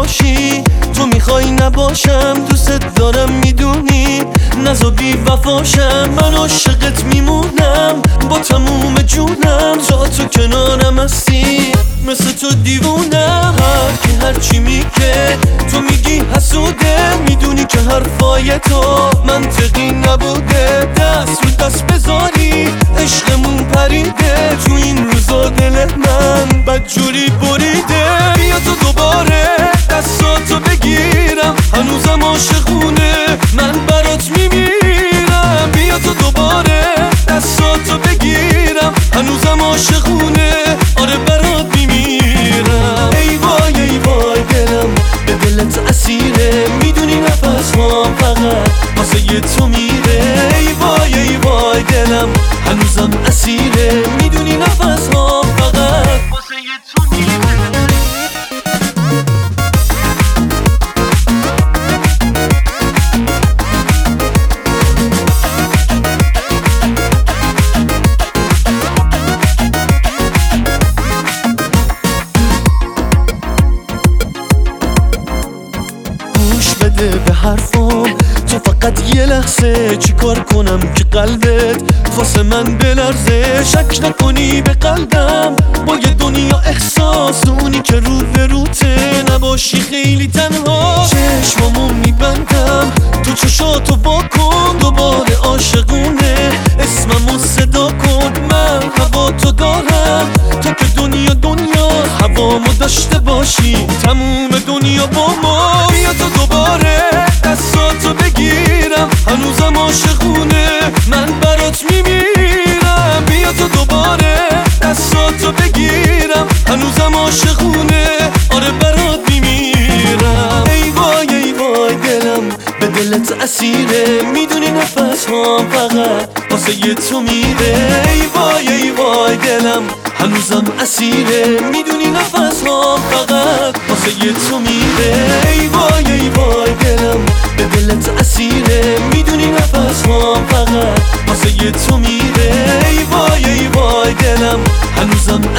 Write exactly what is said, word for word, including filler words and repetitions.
باشی، تو میخوای نباشم، دوست دارم میدونی، نزا بی وفاشم، من عاشقت میمونم با تموم جونم، جا تو کنارم هستی مثل تو دیوونم. هر کی هرچی میگه تو میگی حسوده، میدونی که حرفای تو منطقی نبوده، دست رو دست بذاری عشقمون پریده، تو این روزا دل من بدجوری بریده. بیا تو دوباره دستاتو بگیرم، هنوزم عاشقونه من برات میمیرم. بیا تو دوباره دستاتو بگیرم، هنوزم عاشقونه آره برات میمیرم. ای وای ای وای دلم به دلت اسیره، میدونی نفس هم فقط واسه یه تو میره. ای وای ای وای دلم هنوزم اسیره، میدونی نفس هم فقط واسه یه تو میره. بده به حرفم تو فقط یه لحظه، چی کار کنم که قلبت واسه من بلرزه. شک نکنی به قلبم با یه دنیا احساس، اونی که رو به روته نباشی خیلی تنها. چشمامو میبندم تو چشاتو واکن، دوباره عاشقونه اسممو صدا کن. من هوا تو دارم تو که دنیا دنیا هوامو داشته باشی، تموم دنیا با ما. بیا تو دوباره دستاتو بگیرم، هنوزم عاشقونه من برات میمیرم. بیا تو دوباره دستاتو بگیرم، هنوزم عاشقونه آره برات میمیرم. ای وای ای وای دلم به دلت اسیره، میدونی نفس هم فقط واسه یه تو میره. ای وای ای وای دلم هنوزم اسیره، میدونی نفس هم فقط واسه یه تو میره. ای وای ای وای دلم به دلت اسیره، میدونی نفس هم فقط واسه یه تو میره. ای وای ای وای دلم هنوزم